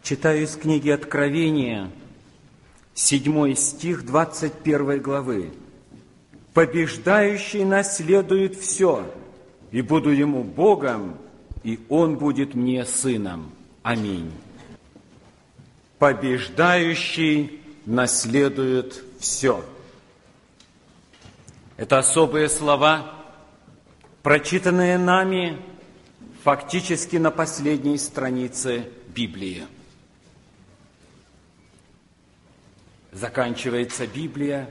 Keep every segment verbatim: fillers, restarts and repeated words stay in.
Читаю из книги Откровения, седьмой стих двадцать первой главы. «Побеждающий наследует все, и буду ему Богом, и он будет мне сыном. Аминь». Побеждающий наследует все. Это особые слова, прочитанные нами фактически на последней странице Библии. Заканчивается Библия.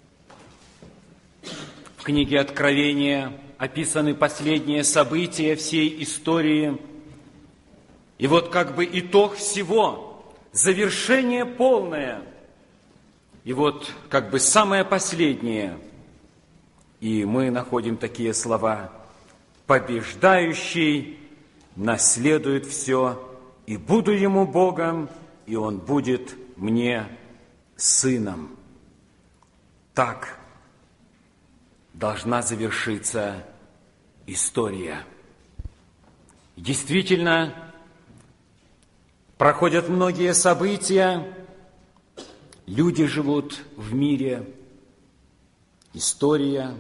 В книге Откровения описаны последние события всей истории. И вот как бы итог всего, завершение полное. И вот как бы самое последнее. И мы находим такие слова: «Побеждающий наследует все, и буду ему Богом, и он будет мне сыном». Так должна завершиться история. Действительно, проходят многие события, люди живут в мире, история,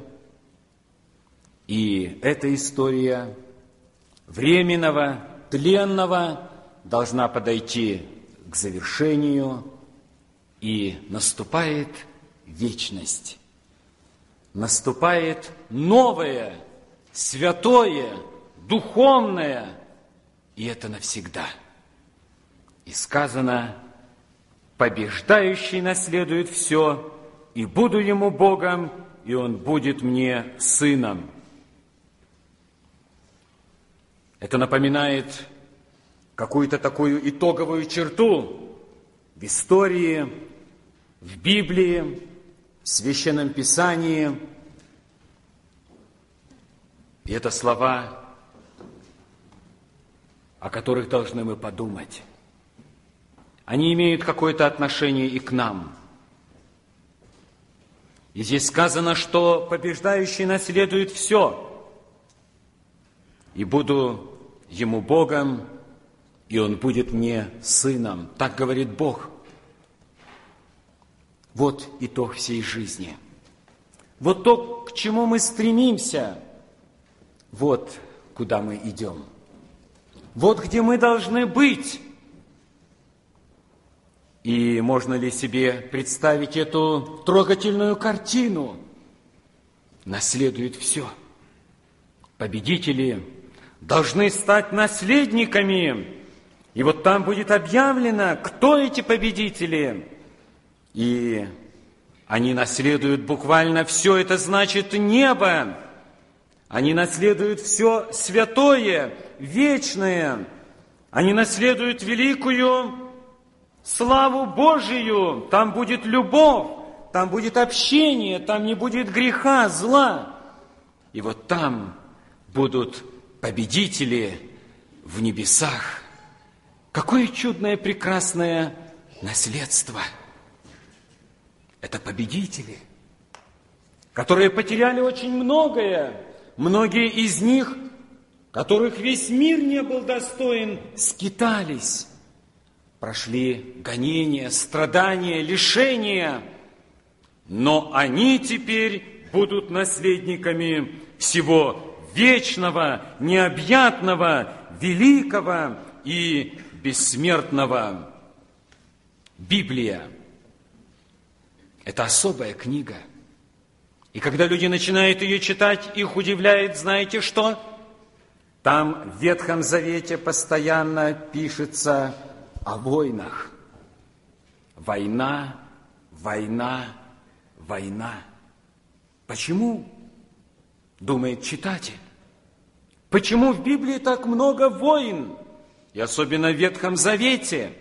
и эта история временного, тленного должна подойти к завершению, и наступает вечность. Наступает новое, святое, духовное, и это навсегда. И сказано: «Побеждающий наследует все, и буду ему Богом, и он будет мне сыном». Это напоминает какую-то такую итоговую черту в истории, в Библии, в Священном Писании. И это слова, о которых должны мы подумать. Они имеют какое-то отношение и к нам. И здесь сказано, что побеждающий наследует все. «И буду ему Богом, и он будет мне сыном». Так говорит Бог. Вот итог всей жизни. Вот то, к чему мы стремимся. Вот куда мы идем. Вот где мы должны быть. И можно ли себе представить эту трогательную картину? Наследует все. Победители должны стать наследниками. И вот там будет объявлено, кто эти победители. И они наследуют буквально все, это значит небо. Они наследуют все святое, вечное. Они наследуют великую славу Божию. Там будет любовь, там будет общение, там не будет греха, зла. И вот там будут победители в небесах. Какое чудное, прекрасное наследство! Это победители, которые потеряли очень многое. Многие из них, которых весь мир не был достоин, скитались, прошли гонения, страдания, лишения. Но они теперь будут наследниками всего вечного, необъятного, великого и бессмертного. Библия – это особая книга. И когда люди начинают ее читать, их удивляет, знаете что? Там в Ветхом Завете постоянно пишется о войнах. Война, война, война. Почему? Думает читатель. Почему в Библии так много войн? И особенно в Ветхом Завете.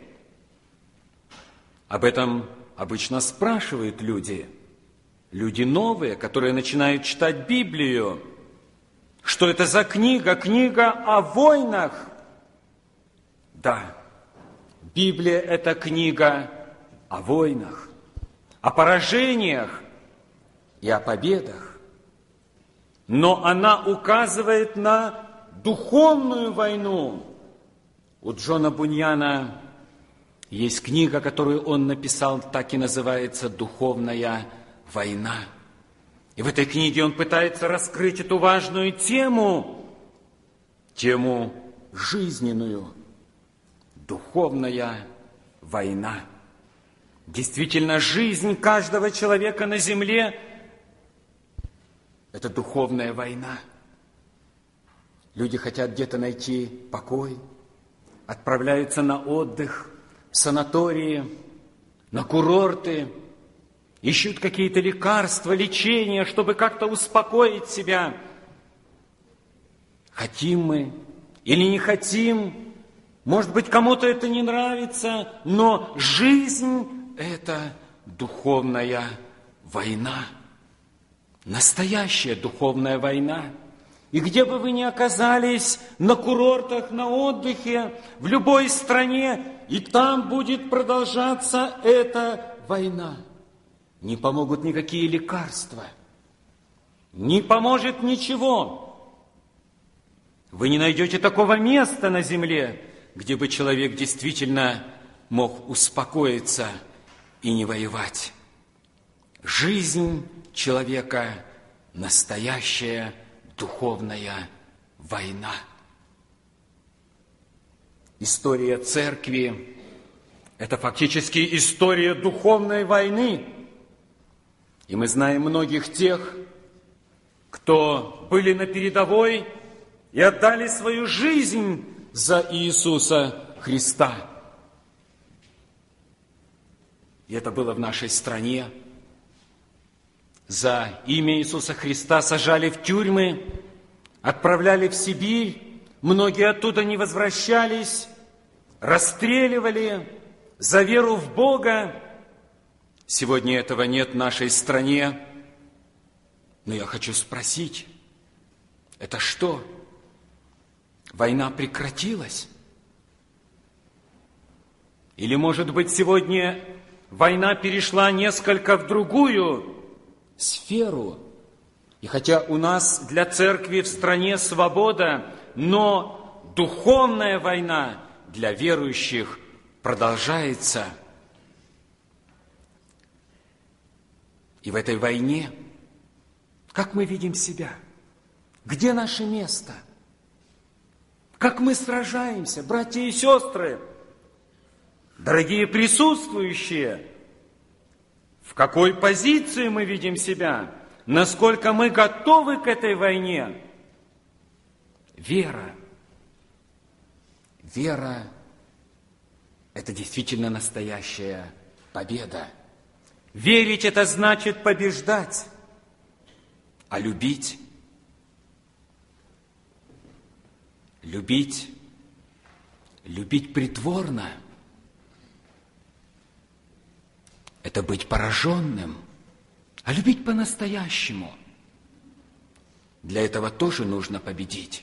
Об этом обычно спрашивают люди. Люди новые, которые начинают читать Библию. Что это за книга? Книга о войнах. Да, Библия – это книга о войнах, о поражениях и о победах. Но она указывает на духовную войну. У Джона Буньяна Есть книга, которую он написал, так и называется «Духовная война». И в этой книге он пытается раскрыть эту важную тему, тему жизненную, духовная война. Действительно, жизнь каждого человека на земле – это духовная война. Люди хотят где-то найти покой, отправляются на отдых, в санатории, на курорты, ищут какие-то лекарства, лечения, чтобы как-то успокоить себя. Хотим мы или не хотим, может быть, кому-то это не нравится, но жизнь – это духовная война, настоящая духовная война. И где бы вы ни оказались, на курортах, на отдыхе, в любой стране, и там будет продолжаться эта война. Не помогут никакие лекарства, не поможет ничего. Вы не найдете такого места на земле, где бы человек действительно мог успокоиться и не воевать. Жизнь человека – настоящая духовная война. История церкви – это фактически история духовной войны. И мы знаем многих тех, кто были на передовой и отдали свою жизнь за Иисуса Христа. И это было в нашей стране. За имя Иисуса Христа сажали в тюрьмы, отправляли в Сибирь, многие оттуда не возвращались, расстреливали за веру в Бога. Сегодня этого нет в нашей стране. Но я хочу спросить, это что? Война прекратилась? Или, может быть, сегодня война перешла несколько в другую сферу? И хотя у нас для церкви в стране свобода, но духовная война для верующих продолжается. И в этой войне, как мы видим себя? Где наше место? Как мы сражаемся, братья и сестры? Дорогие присутствующие, в какой позиции мы видим себя? Насколько мы готовы к этой войне? Вера. Вера – это действительно настоящая победа. Верить – это значит побеждать, а любить – любить, любить притворно – это быть пораженным, а любить по-настоящему. Для этого тоже нужно победить.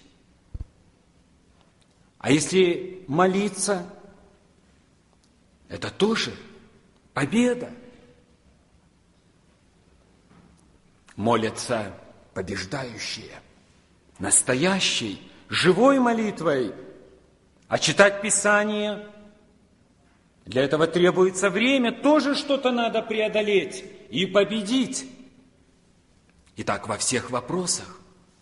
А если молиться, это тоже победа. Молятся побеждающие, настоящей, живой молитвой. А читать Писание, для этого требуется время, тоже что-то надо преодолеть и победить. И так во всех вопросах.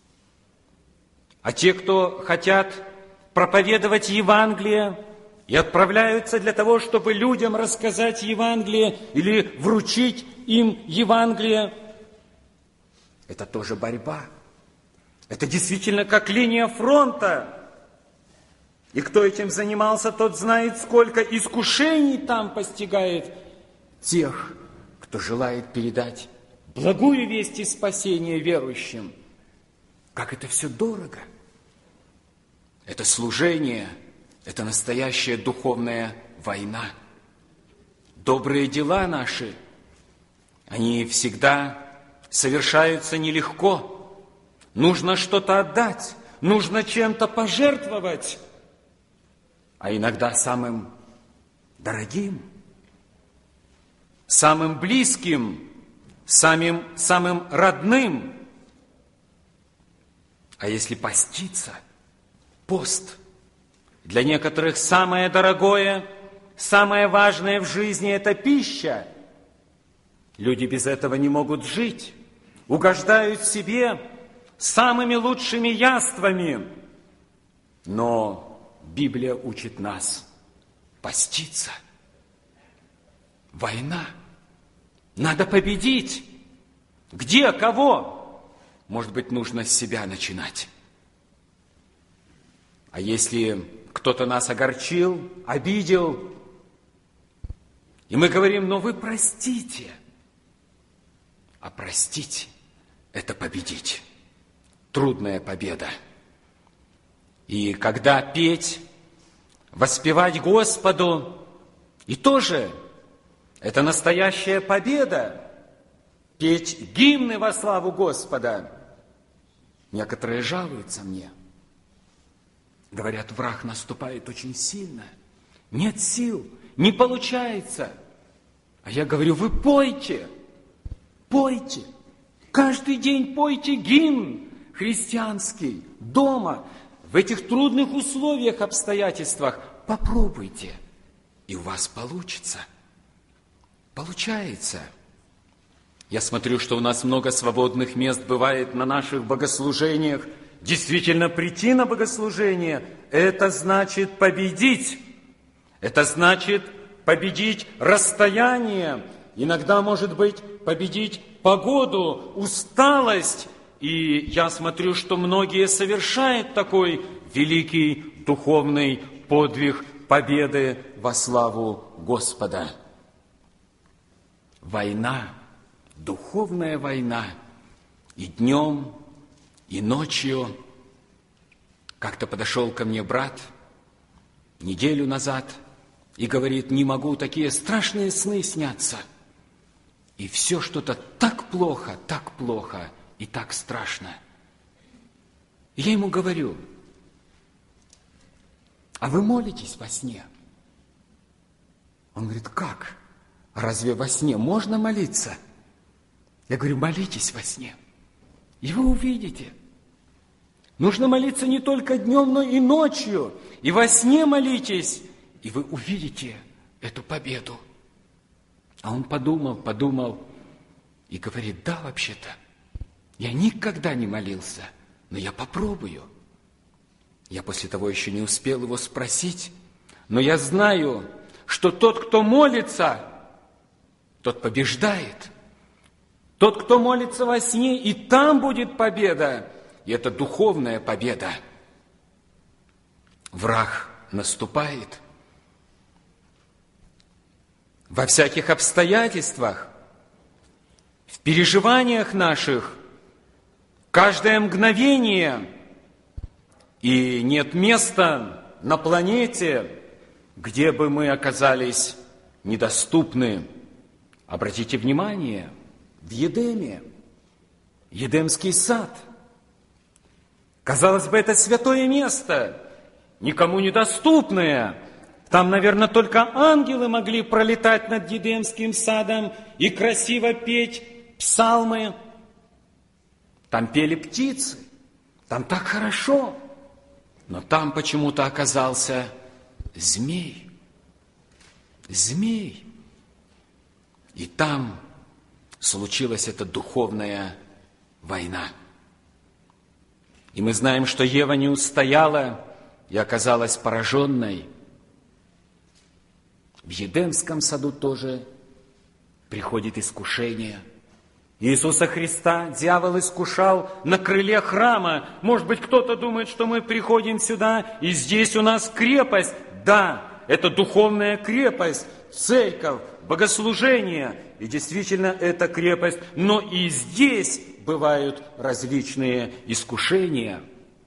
А те, кто хотят проповедовать Евангелие и отправляются для того, чтобы людям рассказать Евангелие или вручить им Евангелие, это тоже борьба. Это действительно как линия фронта. И кто этим занимался, тот знает, сколько искушений там постигает тех, кто желает передать благую весть и спасение верующим. Как это все дорого. Это служение, это настоящая духовная война. Добрые дела наши, они всегда совершаются нелегко. Нужно что-то отдать, нужно чем-то пожертвовать, а иногда самым дорогим, самым близким, самым, самым родным. А если поститься, пост для некоторых самое дорогое, самое важное в жизни – это пища. Люди без этого не могут жить, угождают себе самыми лучшими яствами. Но Библия учит нас поститься. Война. Надо победить. Где, кого? Может быть, нужно с себя начинать. А если кто-то нас огорчил, обидел, и мы говорим: ну вы простите. А простить – это победить. Трудная победа. И когда петь, воспевать Господу, и тоже это настоящая победа. Петь гимны во славу Господа. Некоторые жалуются мне. Говорят, враг наступает очень сильно. Нет сил, не получается. А я говорю: вы пойте, пойте. Каждый день пойте гимн христианский дома. В этих трудных условиях, обстоятельствах попробуйте, и у вас получится. Получается. Я смотрю, что у нас много свободных мест бывает на наших богослужениях. Действительно, прийти на богослужение – это значит победить. Это значит победить расстояние. Иногда, может быть, победить погоду, усталость. И я смотрю, что многие совершают такой великий духовный подвиг победы во славу Господа. Война, духовная война, и днем, и ночью. Как-то подошел ко мне брат неделю назад и говорит: не могу, такие страшные сны снятся. И все что-то так плохо, так плохо и так страшно. И я ему говорю: а вы молитесь во сне? Он говорит: как? Разве во сне можно молиться? Я говорю: молитесь во сне, и вы увидите. Нужно молиться не только днем, но и ночью. И во сне молитесь, и вы увидите эту победу. А он подумал, подумал и говорит: да, вообще-то, я никогда не молился, но я попробую. Я после того еще не успел его спросить, но я знаю, что тот, кто молится, тот побеждает. Тот, кто молится во сне, и там будет победа. И это духовная победа. Враг наступает. Во всяких обстоятельствах, в переживаниях наших, каждое мгновение. И нет места на планете, где бы мы оказались недоступны. Обратите внимание, в Едеме, Едемский сад. Казалось бы, это святое место, никому недоступное. Там, наверное, только ангелы могли пролетать над Едемским садом и красиво петь псалмы. Там пели птицы, там так хорошо. Но там почему-то оказался змей. Змей. И там случилась эта духовная война. И мы знаем, что Ева не устояла и оказалась пораженной. В Едемском саду тоже приходит искушение. Иисуса Христа дьявол искушал на крыле храма. Может быть, кто-то думает, что мы приходим сюда, и здесь у нас крепость. Да, это духовная крепость, церковь, богослужение. И действительно, это крепость. Но и здесь бывают различные искушения.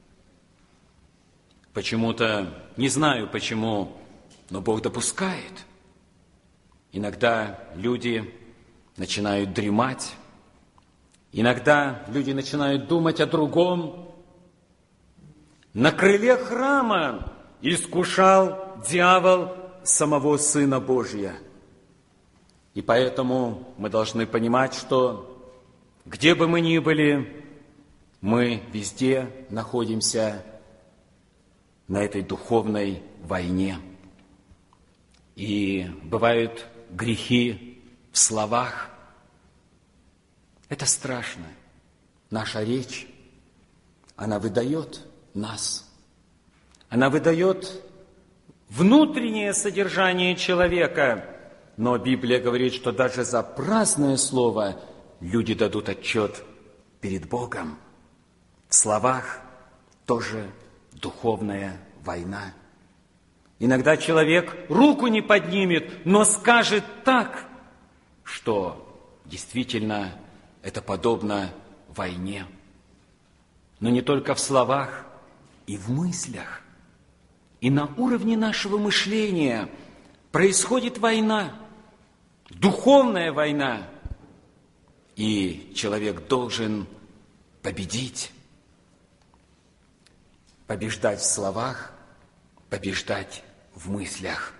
Почему-то, не знаю почему, но Бог допускает. Иногда люди начинают дремать. Иногда люди начинают думать о другом. На крыле храма искушал дьявол самого Сына Божия. И поэтому мы должны понимать, что где бы мы ни были, мы везде находимся на этой духовной войне. И бывают грехи в словах. Это страшно. Наша речь, она выдает нас. Она выдает внутреннее содержание человека. Но Библия говорит, что даже за праздное слово люди дадут отчет перед Богом. В словах тоже духовная война. Иногда человек руку не поднимет, но скажет так, что действительно это подобно войне. Но не только в словах, и в мыслях. И на уровне нашего мышления происходит война, духовная война. И человек должен победить. Побеждать в словах, побеждать в мыслях.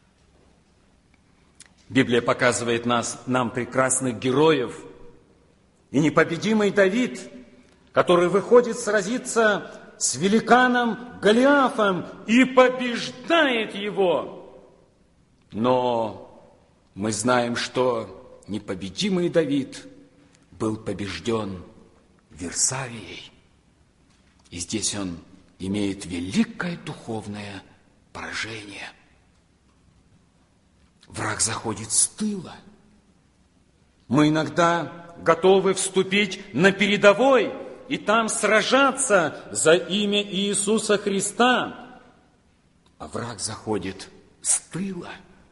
Библия показывает нас, нам прекрасных героев. И непобедимый Давид, который выходит сразиться с великаном Голиафом и побеждает его. Но мы знаем, что непобедимый Давид был побежден Вирсавией. И здесь он имеет великое духовное поражение. Враг заходит с тыла. Мы иногда готовы вступить на передовой и там сражаться за имя Иисуса Христа. А враг заходит с тыла.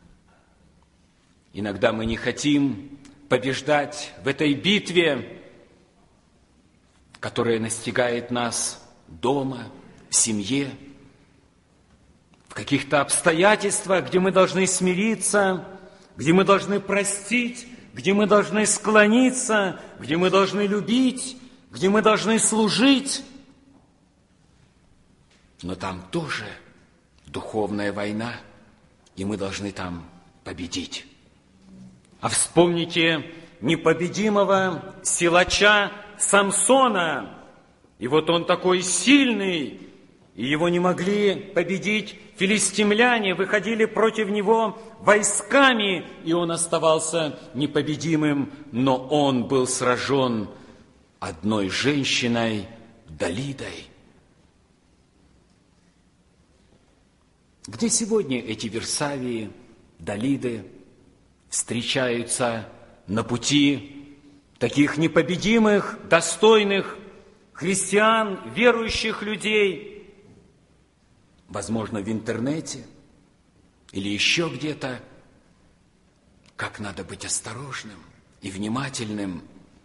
Иногда мы не хотим побеждать в этой битве, которая настигает нас дома, в семье, в каких-то обстоятельствах, где мы должны смириться, где мы должны простить, где мы должны склониться, где мы должны любить, где мы должны служить. Но там тоже духовная война, и мы должны там победить. А вспомните непобедимого силача Самсона. И вот он такой сильный, и его не могли победить филистимляне, выходили против него войсками, и он оставался непобедимым, но он был сражен одной женщиной, Далидой. Где сегодня эти Вирсавии, Далиды встречаются на пути таких непобедимых, достойных христиан, верующих людей? Возможно, в интернете или еще где-то. Как надо быть осторожным и внимательным.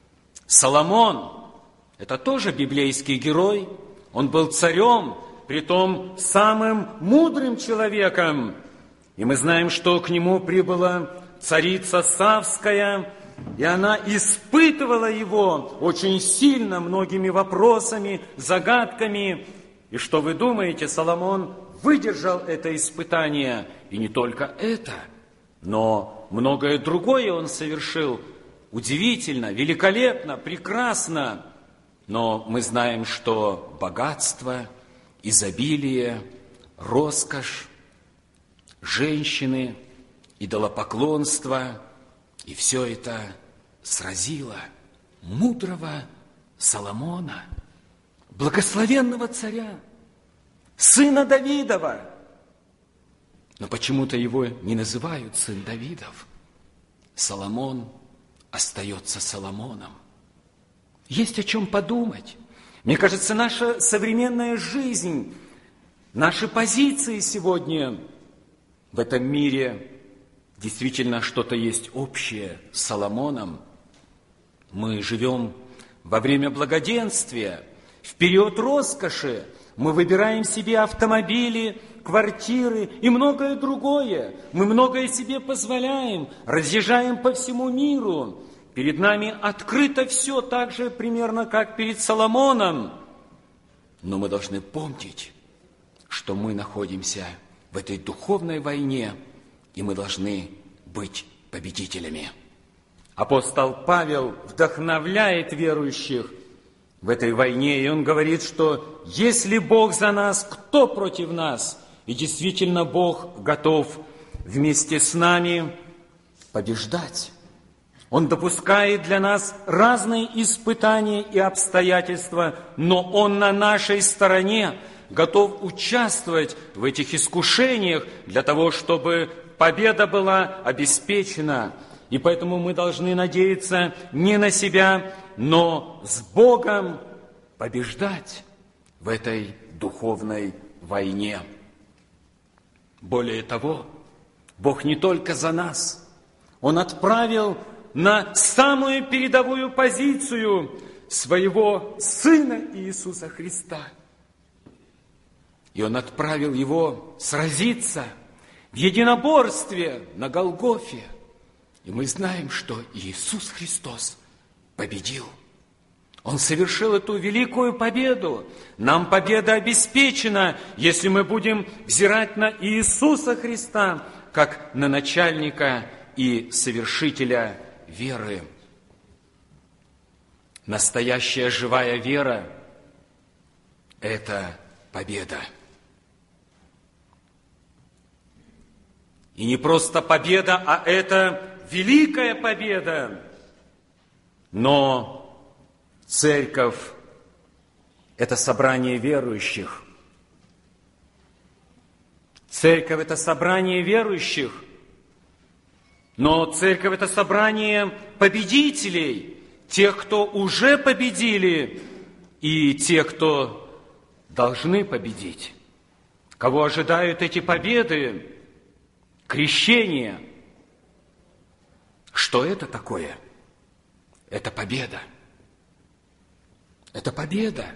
Соломон – это тоже библейский герой. Он был царем, притом самым мудрым человеком. И мы знаем, что к нему прибыла царица Савская, и она испытывала его очень сильно многими вопросами, загадками. И что вы думаете, Соломон выдержал это испытание. И не только это, но многое другое он совершил. Удивительно, великолепно, прекрасно. Но мы знаем, что богатство, изобилие, роскошь, женщины, идолопоклонство, и все это сразило мудрого Соломона, благословенного царя, сына Давидова. Но почему-то его не называют сын Давидов. Соломон остается Соломоном. Есть о чем подумать. Мне кажется, наша современная жизнь, наши позиции сегодня в этом мире, действительно что-то есть общее с Соломоном. Мы живем во время благоденствия, в период роскоши. Мы выбираем себе автомобили, квартиры и многое другое. Мы многое себе позволяем, разъезжаем по всему миру. Перед нами открыто все так же примерно, как перед Соломоном. Но мы должны помнить, что мы находимся в этой духовной войне, и мы должны быть победителями. Апостол Павел вдохновляет верующих в этой войне, и он говорит, что если Бог за нас, кто против нас? И действительно Бог готов вместе с нами побеждать. Он допускает для нас разные испытания и обстоятельства, но Он на нашей стороне, готов участвовать в этих искушениях для того, чтобы победа была обеспечена. И поэтому мы должны надеяться не на себя, но с Богом побеждать в этой духовной войне. Более того, Бог не только за нас, Он отправил на самую передовую позицию своего Сына Иисуса Христа. И Он отправил Его сразиться в единоборстве на Голгофе. И мы знаем, что Иисус Христос победил. Он совершил эту великую победу. Нам победа обеспечена, если мы будем взирать на Иисуса Христа, как на начальника и совершителя веры. Настоящая живая вера – это победа. И не просто победа, а это великая победа. Но церковь – это собрание верующих. Церковь – это собрание верующих. Но церковь – это собрание победителей, тех, кто уже победили, и тех, кто должны победить. Кого ожидают эти победы? Крещение. Что это такое? Это победа. Это победа.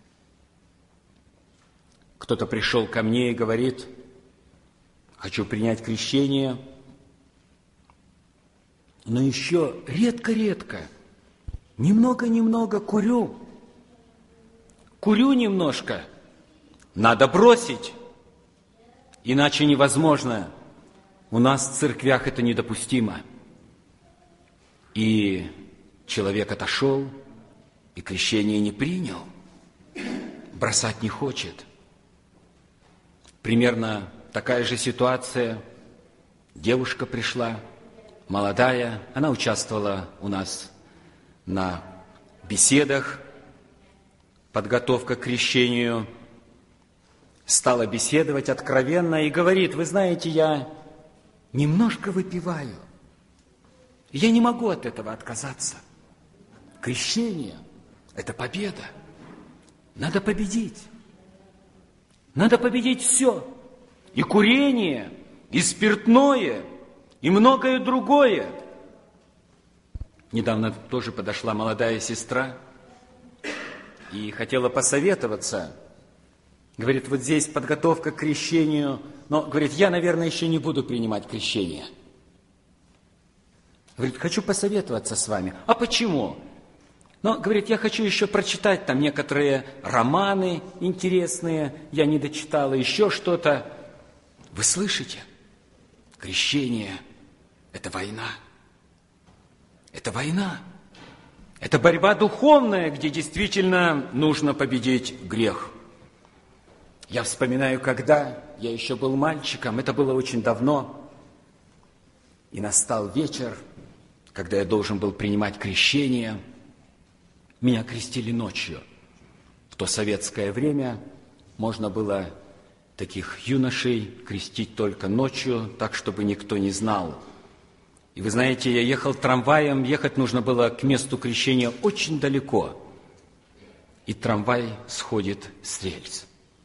Кто-то пришел ко мне и говорит: хочу принять крещение, но еще редко-редко, немного-немного курю. Курю немножко. Надо бросить, иначе невозможно. У нас в церквях это недопустимо. И человек отошел, и крещение не принял, бросать не хочет. Примерно такая же ситуация. Девушка пришла, молодая, она участвовала у нас на беседах, подготовка к крещению, стала беседовать откровенно и говорит: вы знаете, я немножко выпиваю. Я не могу от этого отказаться. Крещение – это победа. Надо победить. Надо победить все. И курение, и спиртное, и многое другое. Недавно тоже подошла молодая сестра и хотела посоветоваться. Говорит, вот здесь подготовка к крещению, но, говорит, я, наверное, еще не буду принимать крещение. Говорит, хочу посоветоваться с вами. А почему? Но, говорит, я хочу еще прочитать там некоторые романы интересные, я не дочитала, еще что-то. Вы слышите? Крещение – это война. Это война. Это борьба духовная, где действительно нужно победить грех. Я вспоминаю, когда я еще был мальчиком, это было очень давно, и настал вечер, когда я должен был принимать крещение. Меня крестили ночью. В то советское время можно было таких юношей крестить только ночью, так, чтобы никто не знал. И вы знаете, я ехал трамваем, ехать нужно было к месту крещения очень далеко. И трамвай сходит с рельс.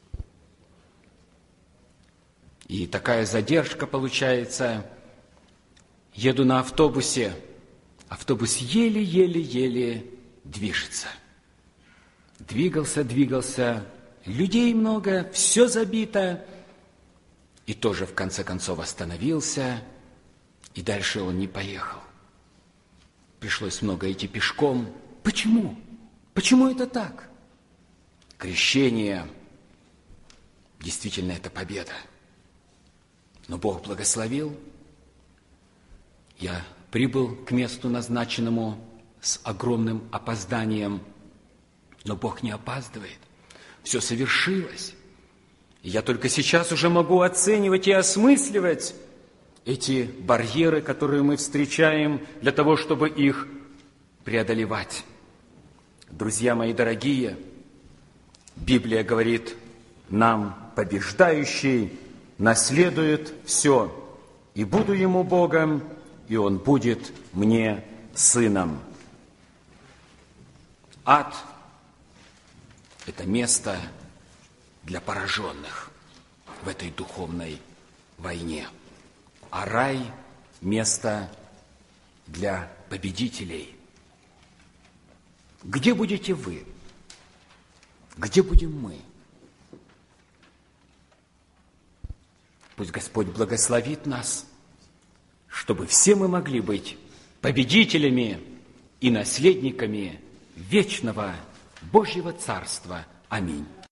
И такая задержка получается. Еду на автобусе. Автобус еле-еле-еле движется. Двигался, двигался. Людей много, все забито. И тоже в конце концов остановился. И дальше он не поехал. Пришлось много идти пешком. Почему? Почему это так? Крещение действительно это победа. Но Бог благословил. Я прибыл к месту назначенному с огромным опозданием. Но Бог не опаздывает. Все совершилось. И я только сейчас уже могу оценивать и осмысливать, эти барьеры, которые мы встречаем, для того, чтобы их преодолевать. Друзья мои дорогие, Библия говорит нам: побеждающий наследует все, и буду ему Богом, и он будет мне сыном. Ад – это место для пораженных в этой духовной войне, а рай – место для победителей. Где будете вы? Где будем мы? Пусть Господь благословит нас, чтобы все мы могли быть победителями и наследниками вечного Божьего Царства. Аминь.